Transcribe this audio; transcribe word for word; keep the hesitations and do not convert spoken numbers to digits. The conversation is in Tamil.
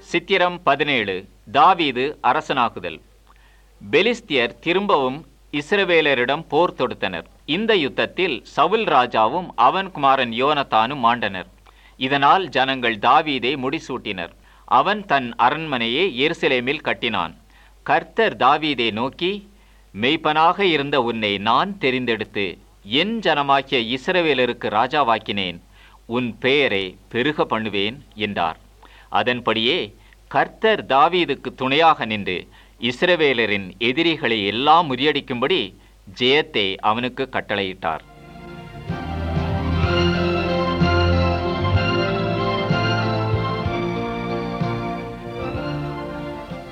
சித்திரம் பதினேழு. தாவீது அரசனாகுதல். பெலிஸ்தியர் திரும்பவும் இஸ்ரவேலரிடம் போர் தொடுத்தனர். இந்த யுத்தத்தில் சவுல் ராஜாவும் அவன் குமாரன் யோனத்தானும் மாண்டனர். இதனால் ஜனங்கள் தாவீதை முடிசூட்டினர். அவன் தன் அரண்மனையை எருசலேமில் கட்டினான். கர்த்தர் தாவீதை நோக்கி, மெய்ப்பனாக இருந்த உன்னை நான் தெரிந்தெடுத்து என் ஜனமாக்கிய இஸ்ரவேலருக்கு ராஜாவாக்கினேன். உன் பெயரை பெருக பண்ணுவேன் என்றார். அதன்படியே கர்த்தர் தாவீதுக்கு துணையாக நின்று இஸ்ரவேலரின் எதிரிகளை எல்லாம் முறியடிக்கும்படி ஜெயத்தை அவனுக்கு கட்டளையிட்டார்.